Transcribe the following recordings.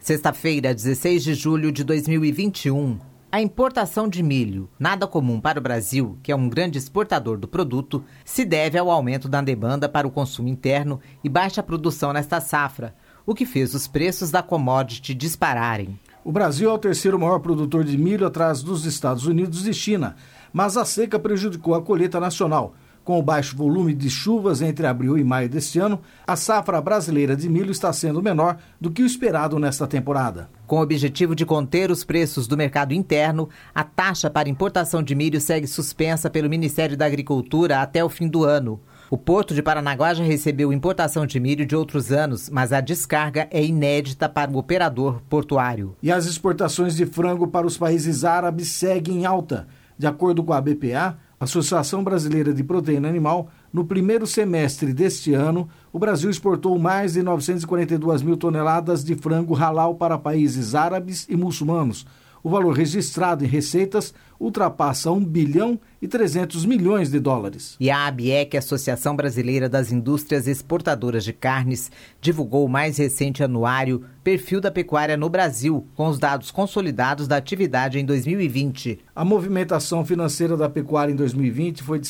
Sexta-feira, 16 de julho de 2021. A importação de milho, nada comum para o Brasil, que é um grande exportador do produto, se deve ao aumento da demanda para o consumo interno e baixa produção nesta safra, o que fez os preços da commodity dispararem. O Brasil é o terceiro maior produtor de milho atrás dos Estados Unidos e China, mas a seca prejudicou a colheita nacional. Com o baixo volume de chuvas entre abril e maio deste ano, a safra brasileira de milho está sendo menor do que o esperado nesta temporada. Com o objetivo de conter os preços do mercado interno, a taxa para importação de milho segue suspensa pelo Ministério da Agricultura até o fim do ano. O Porto de Paranaguá já recebeu importação de milho de outros anos, mas a descarga é inédita para o operador portuário. E as exportações de frango para os países árabes seguem em alta. De acordo com a BPA, Associação Brasileira de Proteína Animal, no primeiro semestre deste ano, o Brasil exportou mais de 942 mil toneladas de frango halal para países árabes e muçulmanos. O valor registrado em receitas ultrapassa 1 bilhão e 300 milhões de dólares. E a ABEC, Associação Brasileira das Indústrias Exportadoras de Carnes, divulgou o mais recente anuário Perfil da Pecuária no Brasil, com os dados consolidados da atividade em 2020. A movimentação financeira da pecuária em 2020 foi de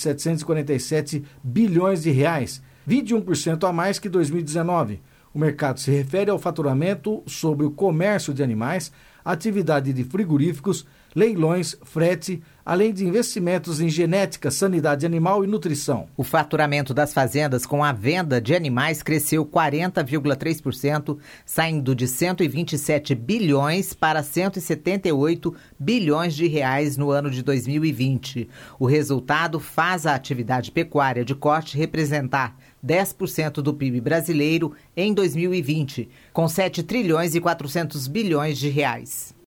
747 bilhões de reais, 21% a mais que 2019. O mercado se refere ao faturamento sobre o comércio de animais, atividade de frigoríficos, leilões, frete, além de investimentos em genética, sanidade animal e nutrição. O faturamento das fazendas com a venda de animais cresceu 40,3%, saindo de 127 bilhões para 178 bilhões de reais no ano de 2020. O resultado faz a atividade pecuária de corte representar 10% do PIB brasileiro em 2020, com 7 trilhões e 400 bilhões de reais.